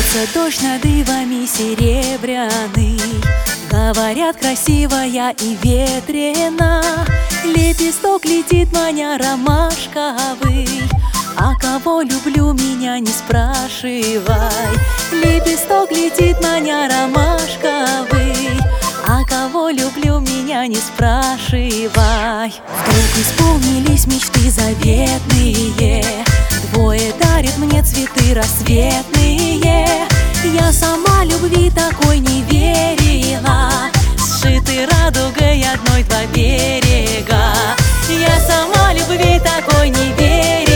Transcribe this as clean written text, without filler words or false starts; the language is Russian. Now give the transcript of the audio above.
Льется дождь над ивами серебряный, говорят, красивая и ветрена. Лепесток летит, маня ромашковый, а кого люблю, меня не спрашивай. Лепесток летит, маня ромашковый, а кого люблю, меня не спрашивай. Вдруг исполнились мечты заветные, двое дарят мне цветы рассветные. Я сама любви такой не верила, сшиты радугой одной два берега. Я сама любви такой не верила,